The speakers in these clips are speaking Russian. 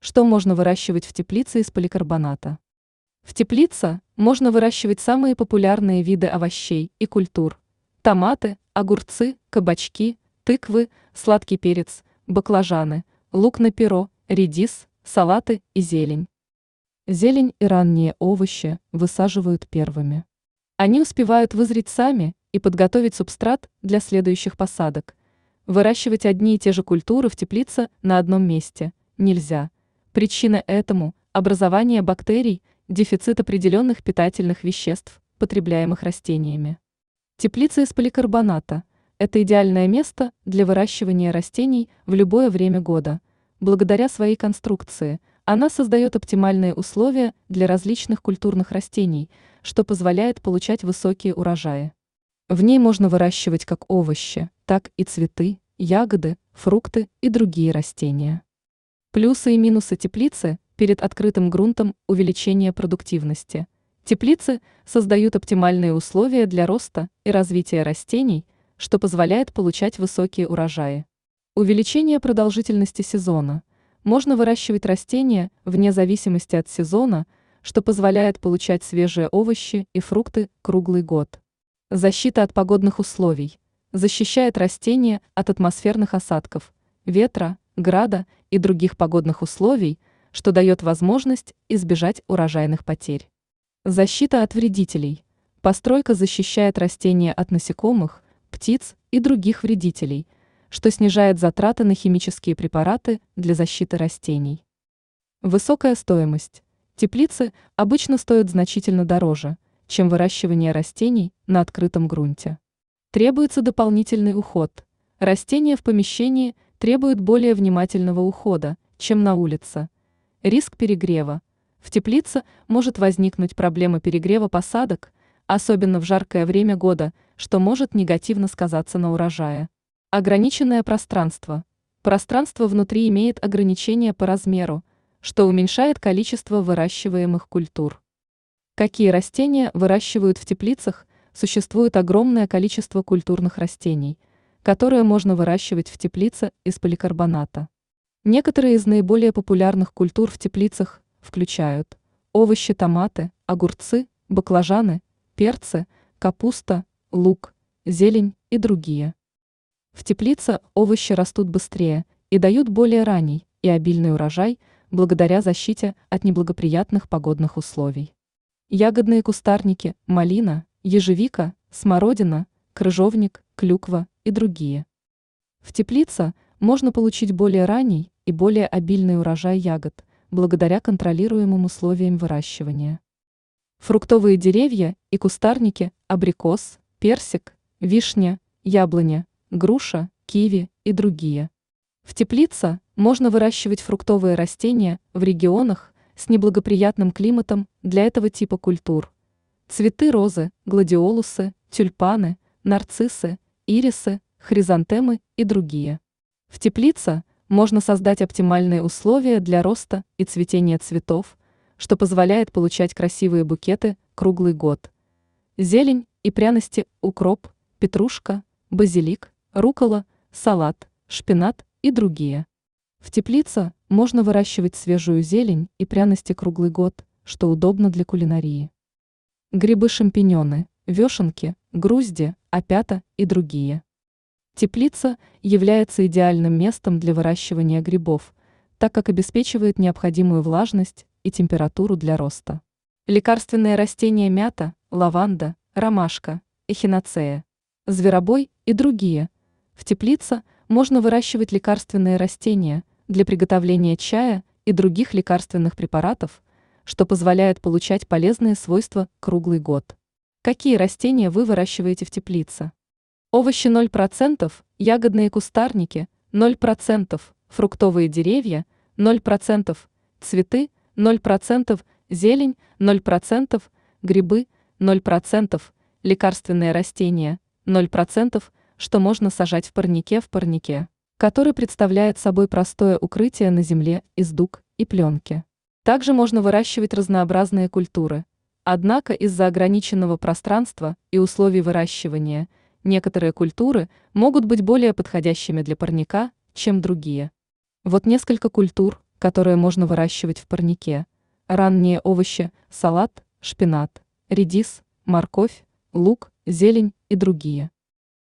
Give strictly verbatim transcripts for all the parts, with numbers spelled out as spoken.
что можно выращивать в теплице из поликарбоната. В теплице можно выращивать самые популярные виды овощей и культур: томаты, огурцы, кабачки, тыквы, сладкий перец, баклажаны, лук на перо, редис, салаты и зелень. Зелень и ранние овощи высаживают первыми. Они успевают вызреть сами и подготовить субстрат для следующих посадок. Выращивать одни и те же культуры в теплице на одном месте нельзя. Причина этому – образование бактерий, дефицит определенных питательных веществ, потребляемых растениями. Теплица из поликарбоната – это идеальное место для выращивания растений в любое время года. Благодаря своей конструкции она создает оптимальные условия для различных культурных растений, что позволяет получать высокие урожаи. В ней можно выращивать как овощи, так и цветы, ягоды, фрукты и другие растения. Плюсы и минусы теплицы перед открытым грунтом: увеличение продуктивности. Теплицы создают оптимальные условия для роста и развития растений, что позволяет получать высокие урожаи. Увеличение продолжительности сезона. Можно выращивать растения вне зависимости от сезона, что позволяет получать свежие овощи и фрукты круглый год. Защита от погодных условий. Защищает растения от атмосферных осадков, ветра, града и других погодных условий, что дает возможность избежать урожайных потерь. Защита от вредителей. Постройка защищает растения от насекомых, птиц и других вредителей, что снижает затраты на химические препараты для защиты растений. Высокая стоимость. Теплицы обычно стоят значительно дороже, чем выращивание растений на открытом грунте. Требуется дополнительный уход. Растения в помещении требуют более внимательного ухода, чем на улице. Риск перегрева. В теплице может возникнуть проблема перегрева посадок, особенно в жаркое время года, что может негативно сказаться на урожае. Ограниченное пространство. Пространство внутри имеет ограничения по размеру, что уменьшает количество выращиваемых культур. Какие растения выращивают в теплицах? Существует огромное количество культурных растений, которые можно выращивать в теплице из поликарбоната. Некоторые из наиболее популярных культур в теплицах включают овощи: томаты, огурцы, баклажаны, перцы, капуста, лук, зелень и другие. В теплице овощи растут быстрее и дают более ранний и обильный урожай благодаря защите от неблагоприятных погодных условий. Ягодные кустарники: малина, ежевика, смородина, крыжовник, клюква и другие. В теплице можно получить более ранний и более обильный урожай ягод благодаря контролируемым условиям выращивания. Фруктовые деревья и кустарники: абрикос, персик, вишня, яблоня, груша, киви и другие. В теплице можно выращивать фруктовые растения в регионах с неблагоприятным климатом для этого типа культур: цветы: розы, гладиолусы, тюльпаны, нарциссы, ирисы, хризантемы и другие. В теплице можно создать оптимальные условия для роста и цветения цветов, что позволяет получать красивые букеты круглый год. Зелень и пряности: укроп, петрушка, базилик, руккола, салат, шпинат и другие. В теплице можно выращивать свежую зелень и пряности круглый год, что удобно для кулинарии. Грибы-шампиньоны, вешенки, грузди, опята и другие. Теплица является идеальным местом для выращивания грибов, так как обеспечивает необходимую влажность и температуру для роста. Лекарственные растения: мята, лаванда, ромашка, эхинацея, зверобой и другие. В теплице можно выращивать лекарственные растения для приготовления чая и других лекарственных препаратов, что позволяет получать полезные свойства круглый год. Какие растения вы выращиваете в теплице? Овощи ноль процентов, ягодные кустарники ноль процентов, фруктовые деревья ноль процентов, цветы ноль процентов, зелень ноль процентов, грибы ноль процентов, лекарственные растения ноль процентов, что можно сажать в парнике в парнике, который представляет собой простое укрытие на земле из дуг и пленки. Также можно выращивать разнообразные культуры. Однако из-за ограниченного пространства и условий выращивания некоторые культуры могут быть более подходящими для парника, чем другие. Вот несколько культур, которые можно выращивать в парнике. Ранние овощи, салат, шпинат, редис, морковь, лук, зелень и другие.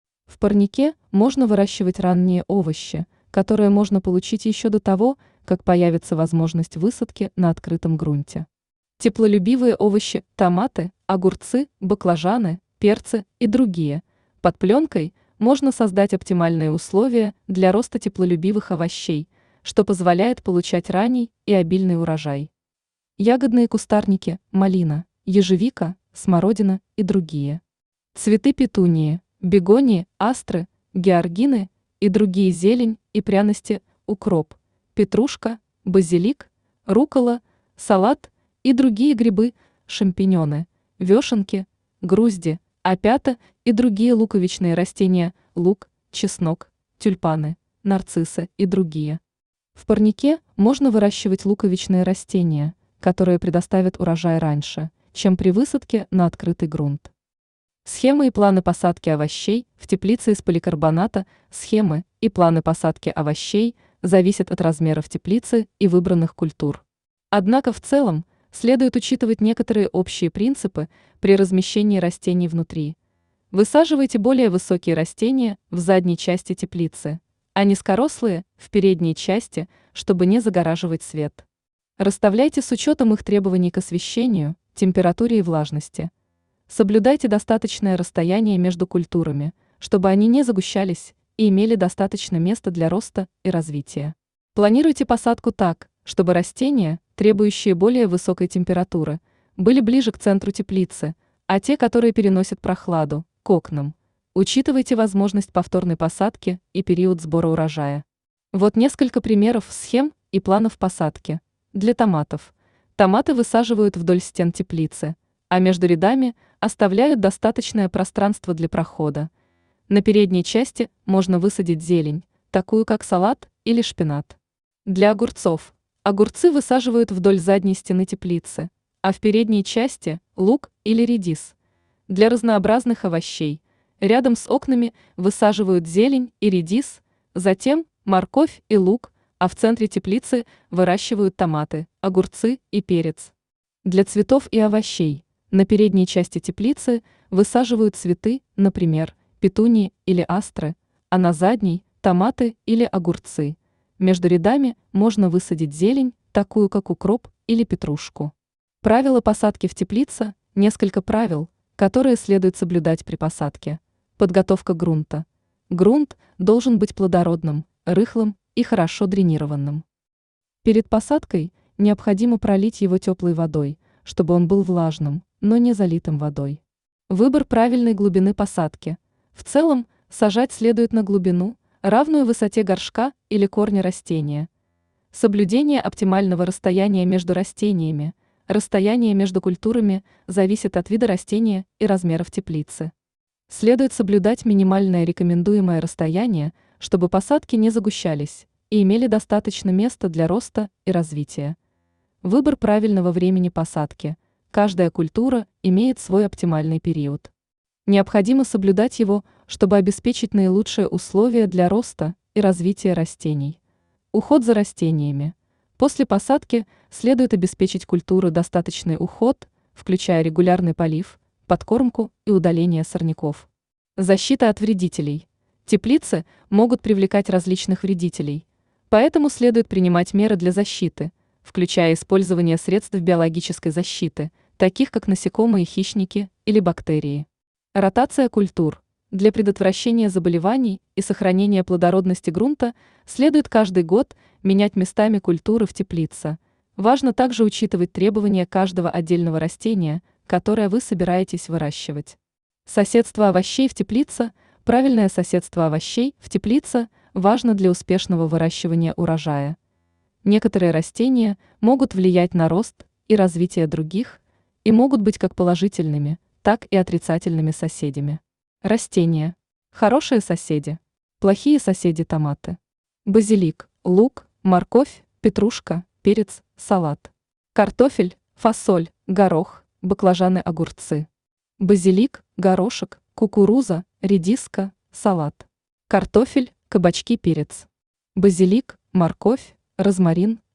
В парнике можно выращивать ранние овощи, которые можно получить еще до того, как появится возможность высадки на открытом грунте. Теплолюбивые овощи, томаты, огурцы, баклажаны, перцы и другие. Под пленкой можно создать оптимальные условия для роста теплолюбивых овощей, что позволяет получать ранний и обильный урожай. Ягодные кустарники, малина, ежевика, смородина и другие. Цветы петунии, бегонии, астры, георгины и другие зелень и пряности, укроп, петрушка, базилик, руккола, салат и другие грибы, шампиньоны, вешенки, грузди, опята и другие луковичные растения, лук, чеснок, тюльпаны, нарциссы и другие. В парнике можно выращивать луковичные растения, которые предоставят урожай раньше, чем при высадке на открытый грунт. Схемы и планы посадки овощей в теплице из поликарбоната. Схемы и планы посадки овощей зависят от размеров теплицы и выбранных культур. Однако в целом следует учитывать некоторые общие принципы при размещении растений внутри. Высаживайте более высокие растения в задней части теплицы, а низкорослые в передней части, чтобы не загораживать свет. Расставляйте с учетом их требований к освещению, температуре и влажности. Соблюдайте достаточное расстояние между культурами, чтобы они не загущались и имели достаточно места для роста и развития. Планируйте посадку так, чтобы растения, требующие более высокой температуры, были ближе к центру теплицы, а те, которые переносят прохладу, к окнам. Учитывайте возможность повторной посадки и период сбора урожая. Вот несколько примеров схем и планов посадки. Для томатов. Томаты высаживают вдоль стен теплицы, а между рядами оставляют достаточное пространство для прохода. На передней части можно высадить зелень, такую как салат или шпинат. Для огурцов. Огурцы высаживают вдоль задней стены теплицы, а в передней части – лук или редис. Для разнообразных овощей рядом с окнами высаживают зелень и редис, затем морковь и лук, а в центре теплицы выращивают томаты, огурцы и перец. Для цветов и овощей на передней части теплицы высаживают цветы, например, петунии или астры, а на задней – томаты или огурцы. Между рядами можно высадить зелень, такую как укроп или петрушку. Правила посадки в теплице – несколько правил, которые следует соблюдать при посадке. Подготовка грунта. Грунт должен быть плодородным, рыхлым и хорошо дренированным. Перед посадкой необходимо пролить его теплой водой, чтобы он был влажным, но не залитым водой. Выбор правильной глубины посадки. В целом, сажать следует на глубину, равную высоте горшка или корня растения. Соблюдение оптимального расстояния между растениями. Расстояние между культурами зависит от вида растения и размеров теплицы. Следует соблюдать минимальное рекомендуемое расстояние, чтобы посадки не загущались и имели достаточно места для роста и развития. Выбор правильного времени посадки. Каждая культура имеет свой оптимальный период. Необходимо соблюдать его, чтобы обеспечить наилучшие условия для роста и развития растений. Уход за растениями. После посадки следует обеспечить культуру достаточный уход, включая регулярный полив, подкормку и удаление сорняков. Защита от вредителей. Теплицы могут привлекать различных вредителей, поэтому следует принимать меры для защиты, включая использование средств биологической защиты, таких как насекомые, хищники или бактерии. Ротация культур. Для предотвращения заболеваний и сохранения плодородности грунта следует каждый год менять местами культуры в теплице. Важно также учитывать требования каждого отдельного растения, которое вы собираетесь выращивать. Соседство овощей в теплице. Правильное соседство овощей в теплице важно для успешного выращивания урожая. Некоторые растения могут влиять на рост и развитие других и могут быть как положительными, так и отрицательными соседями. Растения. Хорошие соседи. Плохие соседи – томаты. Базилик, лук, морковь, петрушка, перец, салат. Картофель, фасоль, горох, баклажаны, огурцы. Базилик, горошек, кукуруза, редиска, салат. Картофель, кабачки, перец. Базилик, морковь, розмарин,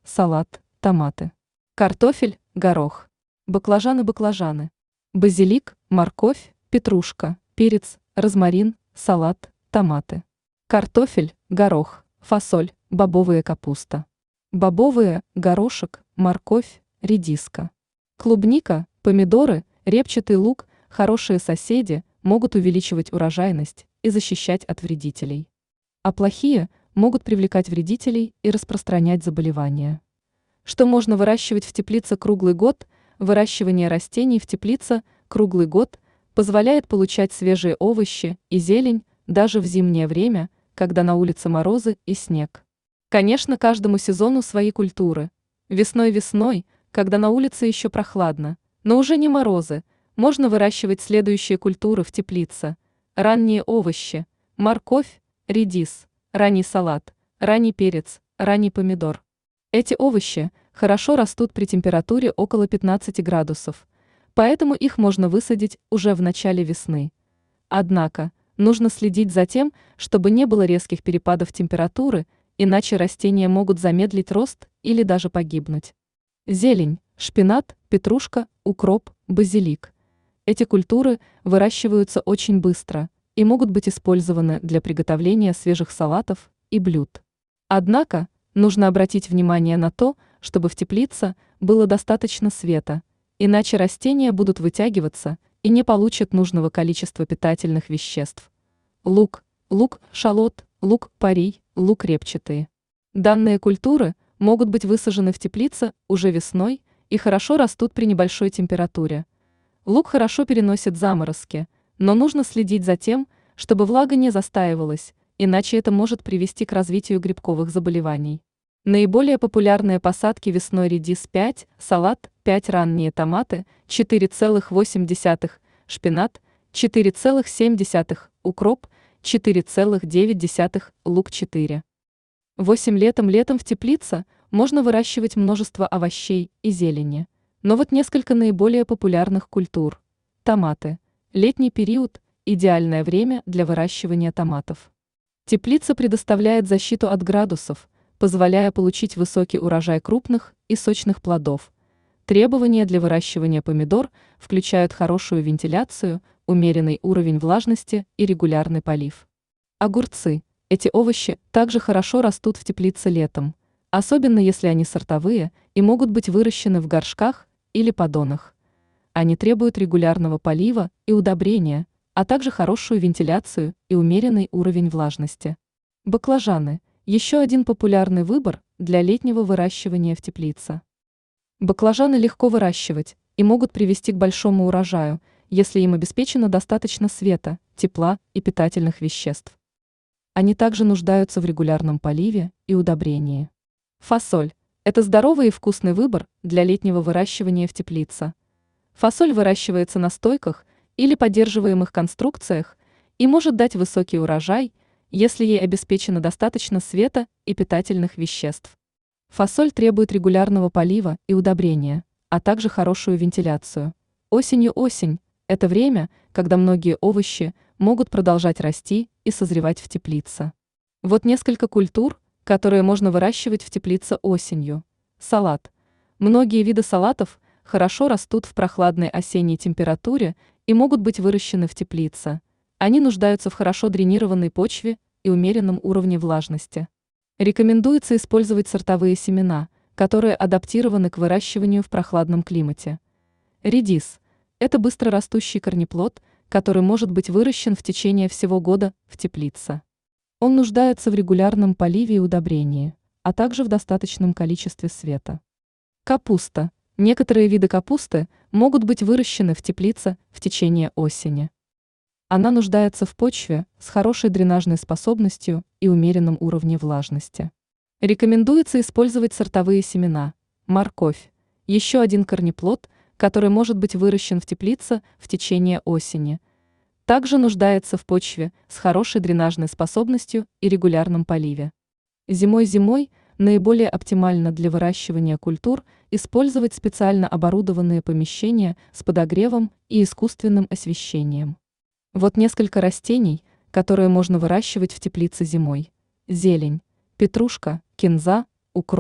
салат, томаты. Картофель, горох. Баклажаны-баклажаны. Базилик, морковь, петрушка, перец, розмарин, салат, томаты. Картофель, горох, фасоль, бобовая капуста. Бобовые, горошек, морковь, редиска. Клубника, помидоры, репчатый лук, хорошие соседи могут увеличивать урожайность и защищать от вредителей. А плохие могут привлекать вредителей и распространять заболевания. Что можно выращивать в теплице круглый год? Выращивание растений в теплице круглый год позволяет получать свежие овощи и зелень даже в зимнее время, когда на улице морозы и снег. Конечно, каждому сезону свои культуры. Весной-весной, когда на улице еще прохладно, но уже не морозы, можно выращивать следующие культуры в теплице. Ранние овощи, морковь, редис, ранний салат, ранний перец, ранний помидор. Эти овощи хорошо растут при температуре около пятнадцати градусов, поэтому их можно высадить уже в начале весны. Однако, нужно следить за тем, чтобы не было резких перепадов температуры, иначе растения могут замедлить рост или даже погибнуть. Зелень, шпинат, петрушка, укроп, базилик. Эти культуры выращиваются очень быстро и могут быть использованы для приготовления свежих салатов и блюд. Однако, нужно обратить внимание на то, чтобы в теплице было достаточно света, иначе растения будут вытягиваться и не получат нужного количества питательных веществ. Лук, лук-шалот, лук-порей, лук репчатый. Данные культуры могут быть высажены в теплице уже весной и хорошо растут при небольшой температуре. Лук хорошо переносит заморозки, но нужно следить за тем, чтобы влага не застаивалась, иначе это может привести к развитию грибковых заболеваний. Наиболее популярные посадки весной: редис пять, салат пять, ранние томаты четыре целых восемь десятых, шпинат четыре целых семь десятых, укроп четыре целых девять десятых, лук четыре. восемь летом летом в теплице можно выращивать множество овощей и зелени. Но вот несколько наиболее популярных культур. Томаты. Летний период – идеальное время для выращивания томатов. Теплица предоставляет защиту от градусов, позволяя получить высокий урожай крупных и сочных плодов. Требования для выращивания помидор включают хорошую вентиляцию, умеренный уровень влажности и регулярный полив. Огурцы. Эти овощи также хорошо растут в теплице летом, особенно если они сортовые и могут быть выращены в горшках или поддонах. Они требуют регулярного полива и удобрения, а также хорошую вентиляцию и умеренный уровень влажности. Баклажаны – еще один популярный выбор для летнего выращивания в теплице. Баклажаны легко выращивать и могут привести к большому урожаю, если им обеспечено достаточно света, тепла и питательных веществ. Они также нуждаются в регулярном поливе и удобрении. Фасоль – это здоровый и вкусный выбор для летнего выращивания в теплице. Фасоль выращивается на стойках или поддерживаемых конструкциях и может дать высокий урожай, если ей обеспечено достаточно света и питательных веществ. Фасоль требует регулярного полива и удобрения, а также хорошую вентиляцию. Осенью осень – это время, когда многие овощи могут продолжать расти и созревать в теплице. Вот несколько культур, которые можно выращивать в теплице осенью. Салат. Многие виды салатов хорошо растут в прохладной осенней температуре и могут быть выращены в теплице. Они нуждаются в хорошо дренированной почве и умеренном уровне влажности. Рекомендуется использовать сортовые семена, которые адаптированы к выращиванию в прохладном климате. Редис – это быстрорастущий корнеплод, который может быть выращен в течение всего года в теплице. Он нуждается в регулярном поливе и удобрении, а также в достаточном количестве света. Капуста. Некоторые виды капусты могут быть выращены в теплице в течение осени. Она нуждается в почве с хорошей дренажной способностью и умеренном уровне влажности. Рекомендуется использовать сортовые семена. Морковь – еще один корнеплод, который может быть выращен в теплице в течение осени. Также нуждается в почве с хорошей дренажной способностью и регулярном поливе. Зимой-зимой наиболее оптимально для выращивания культур использовать специально оборудованные помещения с подогревом и искусственным освещением. Вот несколько растений, которые можно выращивать в теплице зимой. Зелень, петрушка, кинза, укроп,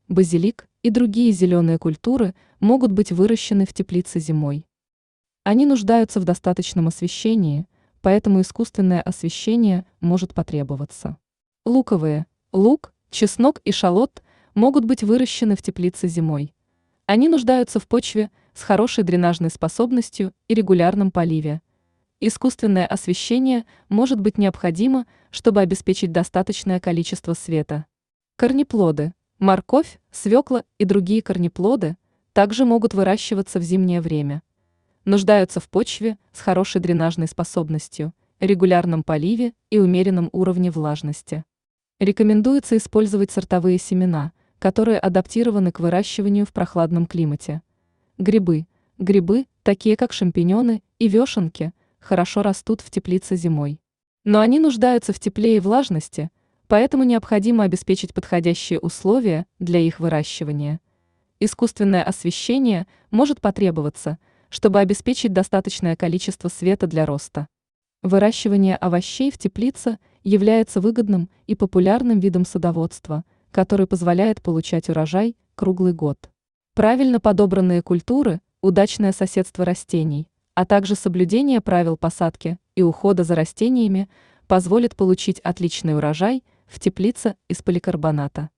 базилик и другие зеленые культуры могут быть выращены в теплице зимой. Они нуждаются в достаточном освещении, поэтому искусственное освещение может потребоваться. Луковые, лук, чеснок и шалот могут быть выращены в теплице зимой. Они нуждаются в почве с хорошей дренажной способностью и регулярном поливе. Искусственное освещение может быть необходимо, чтобы обеспечить достаточное количество света. Корнеплоды, морковь, свекла и другие корнеплоды также могут выращиваться в зимнее время. Нуждаются в почве с хорошей дренажной способностью, регулярном поливе и умеренном уровне влажности. Рекомендуется использовать сортовые семена, которые адаптированы к выращиванию в прохладном климате. Грибы. Грибы, такие как шампиньоны и вешенки, хорошо растут в теплице зимой. Но они нуждаются в тепле и влажности, поэтому необходимо обеспечить подходящие условия для их выращивания. Искусственное освещение может потребоваться, чтобы обеспечить достаточное количество света для роста. Выращивание овощей в теплице является выгодным и популярным видом садоводства, который позволяет получать урожай круглый год. Правильно подобранные культуры, удачное соседство растений, а также соблюдение правил посадки и ухода за растениями позволит получить отличный урожай в теплице из поликарбоната.